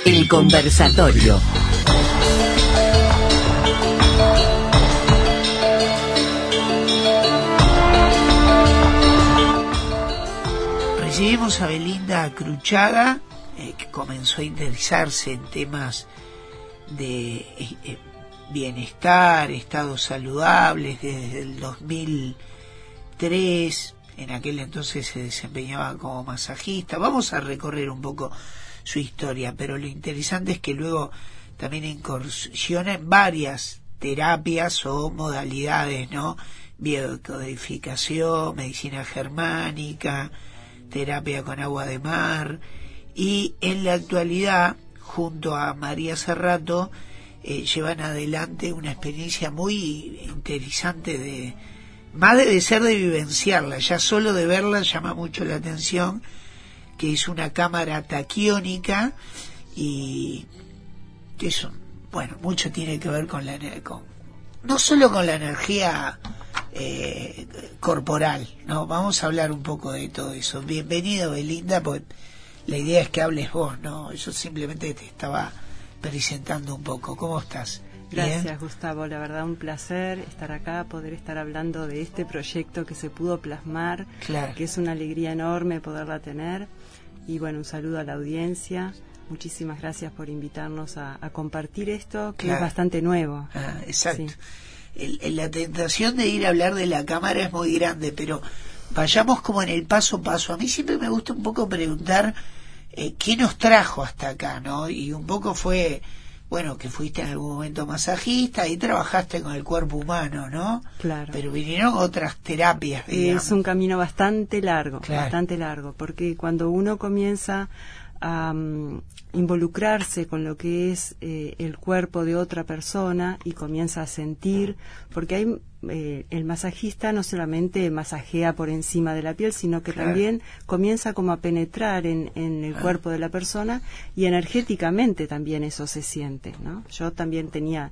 El conversatorio. Recibimos a Belinda Cruchaga, que comenzó a interesarse en temas de bienestar, estados saludables desde el 2003. En aquel entonces se desempeñaba como masajista. Vamos a recorrer un poco su historia, pero lo interesante es que luego también incursiona en varias terapias o modalidades, ¿no? Biodecodificación, medicina germánica, terapia con agua de mar, y en la actualidad, junto a María Cerrato, llevan adelante una experiencia muy interesante de vivenciarla, ya solo de verla llama mucho la atención, que es una cámara taquiónica, y eso, bueno, mucho tiene que ver con no solo con la energía corporal, ¿no? Vamos a hablar un poco de todo eso. Bienvenido, Belinda, pues la idea es que hables vos, ¿no? Yo simplemente te estaba presentando un poco. ¿Cómo estás? Gracias, ¿Bien? Gustavo, la verdad un placer estar acá, poder estar hablando de este proyecto que se pudo plasmar, Claro. Que es una alegría enorme poderla tener. Y bueno, un saludo a la audiencia. Muchísimas gracias por invitarnos a compartir esto, que Claro. es bastante nuevo. Exacto. Sí. La tentación de ir a hablar de la cámara es muy grande, pero vayamos como en el paso a paso. A mí siempre me gusta un poco preguntar qué nos trajo hasta acá, ¿no? Y un poco fue, bueno, que fuiste en algún momento masajista y trabajaste con el cuerpo humano, ¿no? Claro. Pero vinieron otras terapias, digamos. Es un camino bastante largo, Claro. porque cuando uno comienza a involucrarse con lo que es el cuerpo de otra persona y comienza a sentir, porque hay el masajista no solamente masajea por encima de la piel, sino que Claro. también comienza como a penetrar en el cuerpo de la persona, y energéticamente también eso se siente, ¿no? Yo también tenía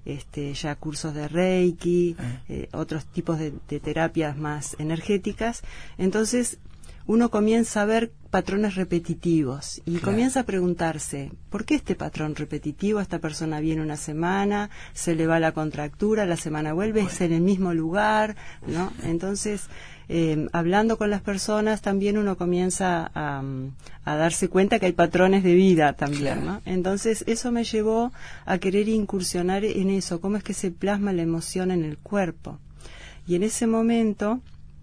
ya cursos de Reiki, otros tipos de terapias más energéticas. Entonces uno comienza a ver patrones repetitivos y Claro. comienza a preguntarse, ¿por qué este patrón repetitivo? Esta persona viene una semana, se le va la contractura, la semana vuelve, es en el mismo lugar, ¿no? Entonces, hablando con las personas, también uno comienza a darse cuenta que hay patrones de vida también, Claro. ¿no? Entonces, eso me llevó a querer incursionar en eso, cómo es que se plasma la emoción en el cuerpo. Y en ese momento,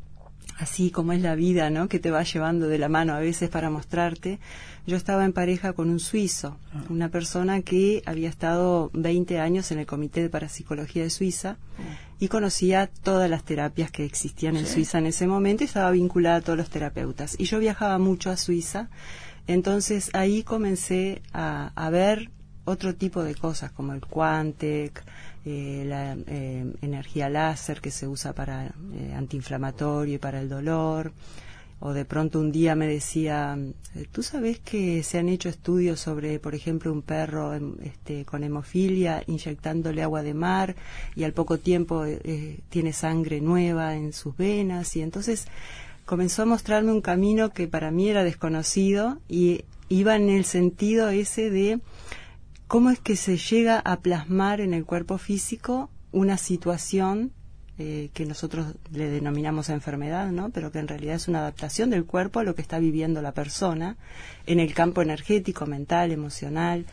así como es la vida, ¿no?, que te va llevando de la mano a veces para mostrarte, yo estaba en pareja con un suizo, una persona que había estado 20 años en el Comité de Parapsicología de Suiza y conocía todas las terapias que existían en Suiza en ese momento y estaba vinculada a todos los terapeutas. Y yo viajaba mucho a Suiza, entonces ahí comencé a ver otro tipo de cosas como el Quantec, la energía láser que se usa para antiinflamatorio y para el dolor. O de pronto un día me decía, ¿tú sabes que se han hecho estudios sobre, por ejemplo, un perro con hemofilia inyectándole agua de mar y al poco tiempo tiene sangre nueva en sus venas? Y entonces comenzó a mostrarme un camino que para mí era desconocido y iba en el sentido ese de cómo es que se llega a plasmar en el cuerpo físico una situación que nosotros le denominamos enfermedad, ¿no? Pero que en realidad es una adaptación del cuerpo a lo que está viviendo la persona en el campo energético, mental, emocional.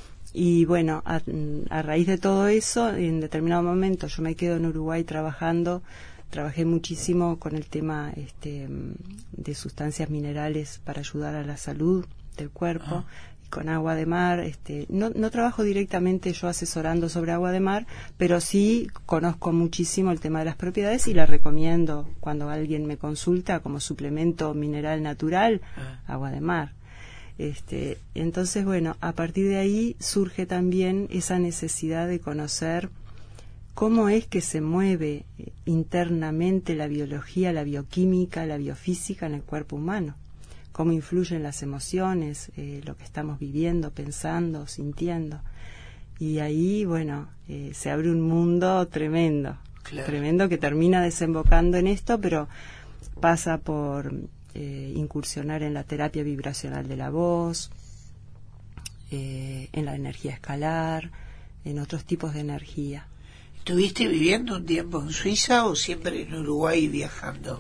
Y bueno, a raíz de todo eso, en determinado momento yo me quedo en Uruguay trabajé muchísimo con el tema de sustancias minerales para ayudar a la salud del cuerpo. Con agua de mar, no trabajo directamente yo asesorando sobre agua de mar, pero sí conozco muchísimo el tema de las propiedades y la recomiendo cuando alguien me consulta como suplemento mineral natural, agua de mar. Entonces, bueno, a partir de ahí surge también esa necesidad de conocer cómo es que se mueve internamente la biología, la bioquímica, la biofísica en el cuerpo humano. Cómo influyen las emociones, lo que estamos viviendo, pensando, sintiendo. Y ahí, bueno, se abre un mundo tremendo, tremendo, que termina desembocando en esto, pero pasa por incursionar en la terapia vibracional de la voz, en la energía escalar, en otros tipos de energía. ¿Estuviste viviendo un tiempo en Suiza o siempre en Uruguay viajando?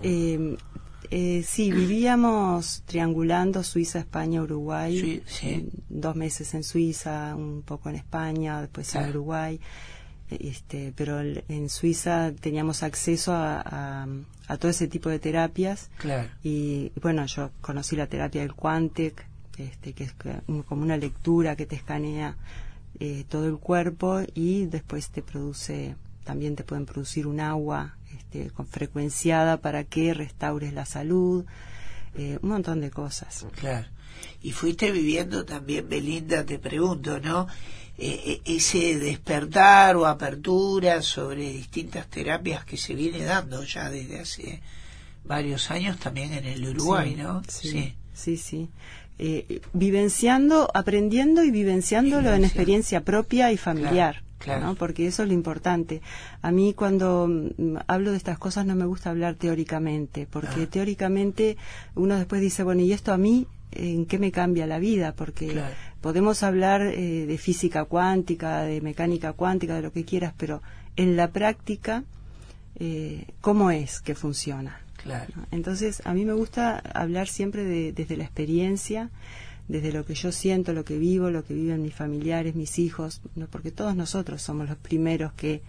Sí, vivíamos triangulando Suiza, España, Uruguay. Sí. 2 meses en Suiza, un poco en España, después en Uruguay. Pero en Suiza teníamos acceso a todo ese tipo de terapias. Claro. Y bueno, yo conocí la terapia del Quantec, que es como una lectura que te escanea todo el cuerpo y después también te pueden producir un agua con frecuenciada para que restaures la salud, un montón de cosas. Claro. Y fuiste viviendo también, Belinda, te pregunto, ¿no? Ese despertar o apertura sobre distintas terapias que se viene dando ya desde hace varios años también en el Uruguay, sí, ¿no? Sí. Vivenciando, aprendiendo y vivenciándolo en experiencia propia y familiar. Claro. ¿No? Porque eso es lo importante. A mí cuando hablo de estas cosas no me gusta hablar teóricamente, porque teóricamente uno después dice, bueno, ¿y esto a mí en qué me cambia la vida? Porque podemos hablar de física cuántica, de mecánica cuántica, de lo que quieras, pero en la práctica, ¿cómo es que funciona? Claro. ¿No? Entonces, a mí me gusta hablar siempre desde la experiencia, desde lo que yo siento, lo que vivo, lo que viven mis familiares, mis hijos, ¿no? Porque todos nosotros somos los primeros que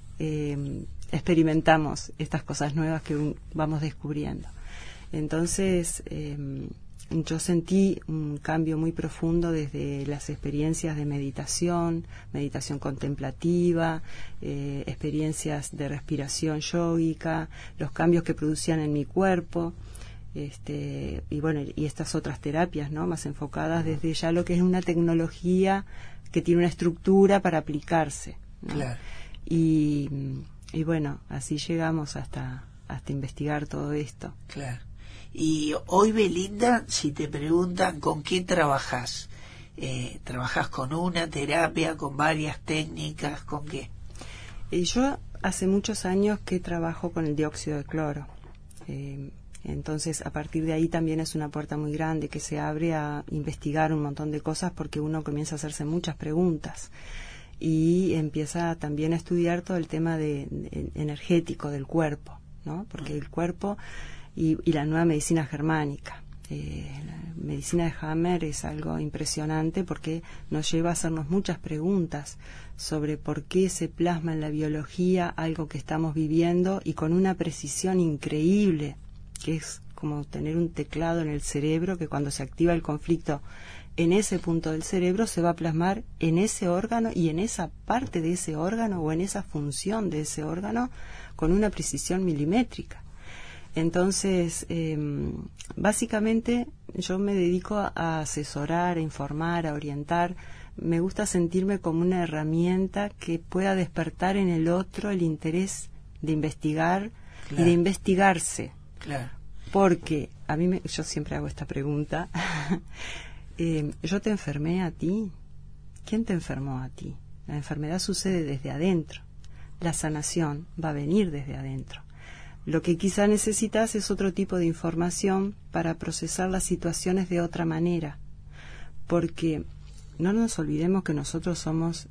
experimentamos estas cosas nuevas que vamos descubriendo. Entonces, yo sentí un cambio muy profundo desde las experiencias de meditación contemplativa, experiencias de respiración yógica, los cambios que producían en mi cuerpo. Y bueno, y estas otras terapias, ¿no? Más enfocadas desde ya lo que es una tecnología que tiene una estructura para aplicarse, ¿no? Claro. Y bueno, así llegamos hasta investigar todo esto. Claro. Y hoy, Belinda, si te preguntan con qué trabajas, ¿trabajas con una terapia, con varias técnicas, con qué? Yo hace muchos años que trabajo con el dióxido de cloro. Entonces, a partir de ahí también es una puerta muy grande que se abre a investigar un montón de cosas porque uno comienza a hacerse muchas preguntas y empieza también a estudiar todo el tema energético del cuerpo, ¿no? Porque el cuerpo y la nueva medicina germánica. La medicina de Hammer es algo impresionante porque nos lleva a hacernos muchas preguntas sobre por qué se plasma en la biología algo que estamos viviendo y con una precisión increíble, que es como tener un teclado en el cerebro que cuando se activa el conflicto en ese punto del cerebro se va a plasmar en ese órgano y en esa parte de ese órgano o en esa función de ese órgano con una precisión milimétrica. Entonces, básicamente yo me dedico a asesorar, a informar, a orientar. Me gusta sentirme como una herramienta que pueda despertar en el otro el interés de investigar y de investigarse. Claro. Porque yo siempre hago esta pregunta. ¿Yo te enfermé a ti? ¿Quién te enfermó a ti? La enfermedad sucede desde adentro. La sanación va a venir desde adentro. Lo que quizá necesitas es otro tipo de información para procesar las situaciones de otra manera. Porque no nos olvidemos que nosotros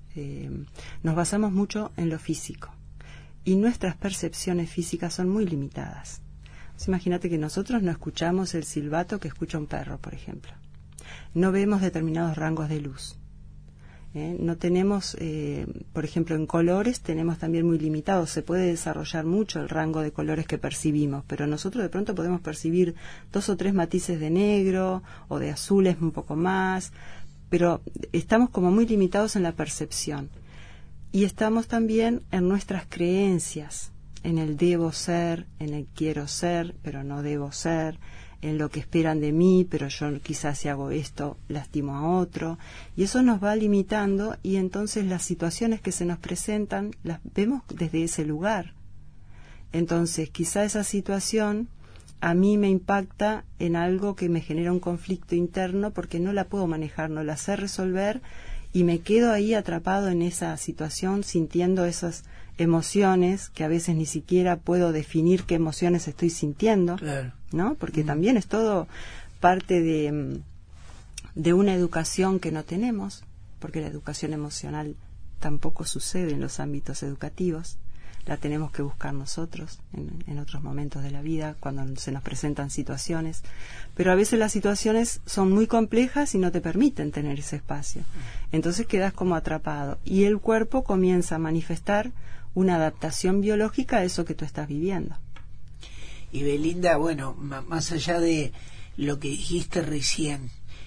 nos basamos mucho en lo físico. Y nuestras percepciones físicas son muy limitadas. Imagínate que nosotros no escuchamos el silbato que escucha un perro, por ejemplo. No vemos determinados rangos de luz. No tenemos, por ejemplo, en colores tenemos también muy limitados. Se puede desarrollar mucho el rango de colores que percibimos, pero nosotros de pronto podemos percibir 2 o 3 matices de negro o de azules un poco más, pero estamos como muy limitados en la percepción. Y estamos también en nuestras creencias, en el debo ser, en el quiero ser, pero no debo ser, en lo que esperan de mí, pero yo quizás si hago esto lastimo a otro, y eso nos va limitando y entonces las situaciones que se nos presentan las vemos desde ese lugar. Entonces quizá esa situación a mí me impacta en algo que me genera un conflicto interno porque no la puedo manejar, no la sé resolver y me quedo ahí atrapado en esa situación sintiendo esas emociones que a veces ni siquiera puedo definir qué emociones estoy sintiendo, claro, ¿no? Porque también es todo parte de de una educación que no tenemos, porque la educación emocional tampoco sucede en los ámbitos educativos, la tenemos que buscar nosotros en otros momentos de la vida, cuando se nos presentan situaciones, pero a veces las situaciones son muy complejas y no te permiten tener ese espacio, entonces quedas como atrapado y el cuerpo comienza a manifestar una adaptación biológica a eso que tú estás viviendo. Y Belinda, bueno, más allá de lo que dijiste recién,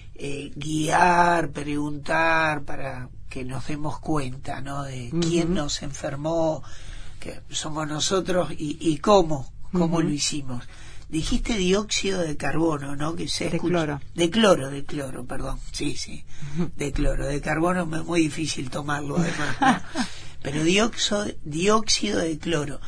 guiar, preguntar para que nos demos cuenta, ¿no? De quién nos enfermó, que somos nosotros y cómo lo hicimos. Dijiste dióxido de carbono, ¿no? Que se escucha. De cloro, perdón. Sí, de cloro. De carbono es muy difícil tomarlo, además, ¿no? Pero dióxido de cloro.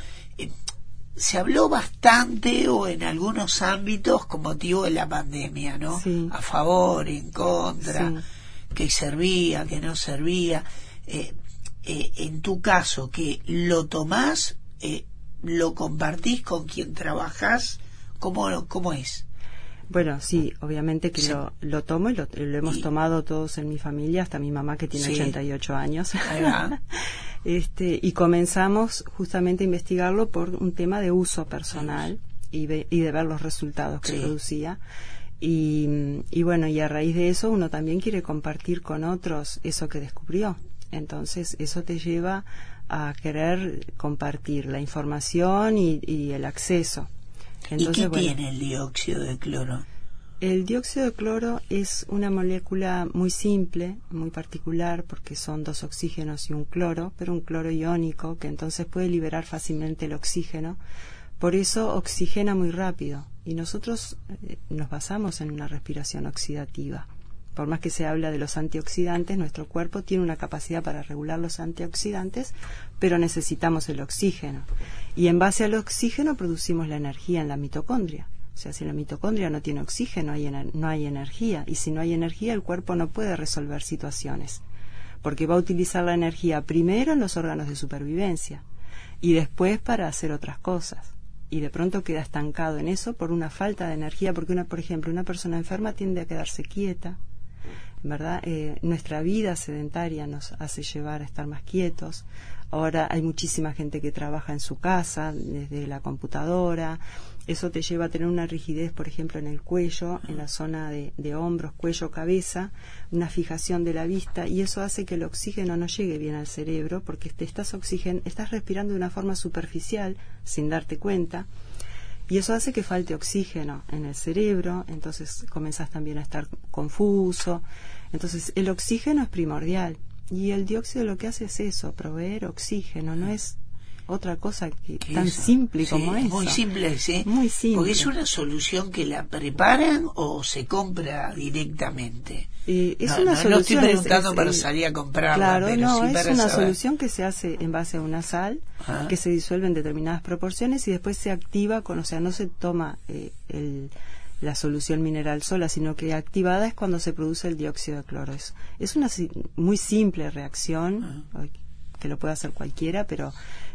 Se habló bastante, o en algunos ámbitos, con motivo de la pandemia, ¿no? Sí. A favor, en contra, Sí. que servía, que no servía. En tu caso, que lo tomás, lo compartís con quien trabajás, ¿cómo es? Bueno, sí, obviamente que Sí. lo tomo y lo hemos tomado todos en mi familia, hasta mi mamá que tiene Sí. 88 años. Ahí va. Y comenzamos justamente a investigarlo por un tema de uso personal y de ver los resultados que Sí. producía. Y bueno, y a raíz de eso uno también quiere compartir con otros eso que descubrió. Entonces eso te lleva a querer compartir la información y el acceso. Entonces, ¿Y qué tiene el dióxido de cloro? El dióxido de cloro es una molécula muy simple, muy particular, porque son 2 oxígenos y un cloro, pero un cloro iónico que entonces puede liberar fácilmente el oxígeno. Por eso oxigena muy rápido. Y nosotros nos basamos en una respiración oxidativa. Por más que se habla de los antioxidantes, nuestro cuerpo tiene una capacidad para regular los antioxidantes, pero necesitamos el oxígeno. Y en base al oxígeno producimos la energía en la mitocondria. O sea, si la mitocondria no tiene oxígeno, no hay energía. Y si no hay energía, el cuerpo no puede resolver situaciones. Porque va a utilizar la energía primero en los órganos de supervivencia y después para hacer otras cosas. Y de pronto queda estancado en eso por una falta de energía, porque por ejemplo, una persona enferma tiende a quedarse quieta, ¿verdad? Nuestra vida sedentaria nos hace llevar a estar más quietos. Ahora hay muchísima gente que trabaja en su casa, desde la computadora. Eso te lleva a tener una rigidez, por ejemplo, en el cuello, en la zona de hombros, cuello, cabeza, una fijación de la vista, y eso hace que el oxígeno no llegue bien al cerebro, porque estás respirando de una forma superficial, sin darte cuenta, y eso hace que falte oxígeno en el cerebro, entonces comenzás también a estar confuso. Entonces el oxígeno es primordial, y el dióxido lo que hace es eso, proveer oxígeno, no es otra cosa que tan eso? simple Sí, como eso. Muy simple, sí. Muy simple. Porque es una solución que la preparan o se compra directamente. Es no una solución. No estoy preguntando para salir a comprarla. Claro, pero no, sí es para una saber. solución que se hace en base a una sal que se disuelve en determinadas proporciones y después se activa o sea, no se toma la solución mineral sola, sino que activada es cuando se produce el dióxido de cloro. Es una muy simple reacción, que lo puede hacer cualquiera, pero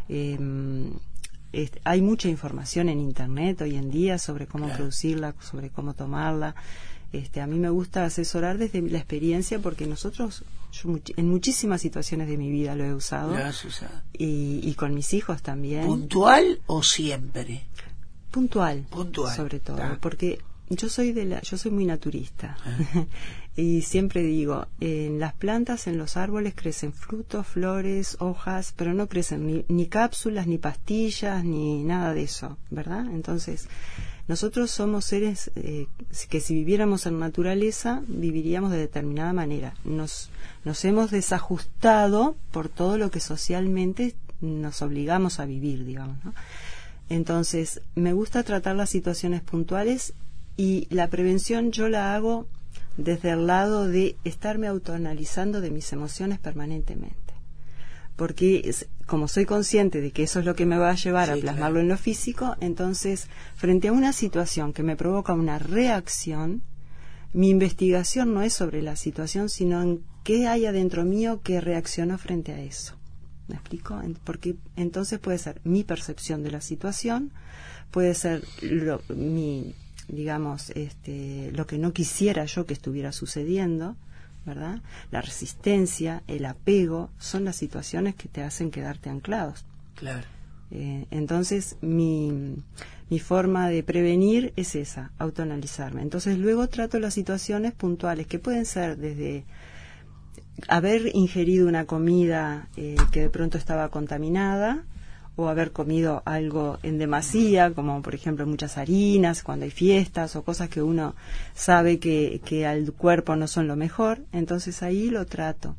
hay mucha información en Internet hoy en día sobre cómo producirla, sobre cómo tomarla. A mí me gusta asesorar desde la experiencia, porque yo en muchísimas situaciones de mi vida lo he usado. Lo has usado. Y con mis hijos también. ¿Puntual o siempre? Puntual, Puntual, sobre todo, porque yo soy muy naturista. Y siempre digo, en las plantas, en los árboles crecen frutos, flores, hojas, pero no crecen ni cápsulas, ni pastillas, ni nada de eso, ¿verdad? Entonces, nosotros somos seres que si viviéramos en naturaleza, viviríamos de determinada manera. Nos hemos desajustado por todo lo que socialmente nos obligamos a vivir, digamos, ¿no? Entonces, me gusta tratar las situaciones puntuales, y la prevención yo la hago desde el lado de estarme autoanalizando de mis emociones permanentemente. Porque como soy consciente de que eso es lo que me va a llevar a plasmarlo en lo físico, entonces, frente a una situación que me provoca una reacción, mi investigación no es sobre la situación, sino en qué hay adentro mío que reaccionó frente a eso. ¿Me explico? Porque entonces puede ser mi percepción de la situación, puede ser digamos, lo que no quisiera yo que estuviera sucediendo, ¿verdad? La resistencia, el apego, son las situaciones que te hacen quedarte anclados. Claro. Entonces, mi forma de prevenir es esa, autoanalizarme. Entonces, luego trato las situaciones puntuales, que pueden ser desde haber ingerido una comida que de pronto estaba contaminada, o haber comido algo en demasía, como por ejemplo muchas harinas cuando hay fiestas, o cosas que uno sabe que al cuerpo no son lo mejor. Entonces ahí lo trato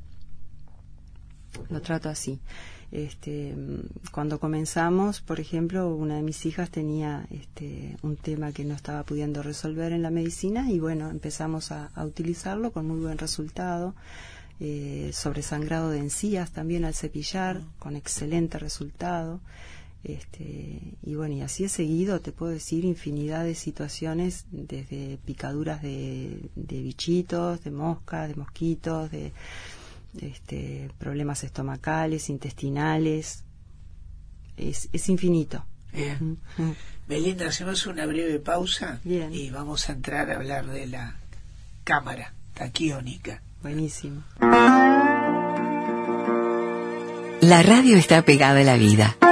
así. Cuando comenzamos, por ejemplo, una de mis hijas tenía un tema que no estaba pudiendo resolver en la medicina, y bueno, empezamos a utilizarlo con muy buen resultado. Sobresangrado de encías también al cepillar, con excelente resultado. Y bueno, y así he seguido, te puedo decir, infinidad de situaciones, desde picaduras de bichitos, de moscas, de mosquitos, de problemas estomacales, intestinales. Es infinito. Bien. Melinda, hacemos una breve pausa. Bien. Y vamos a entrar a hablar de la cámara taquiónica. Buenísimo. La radio está pegada a la vida.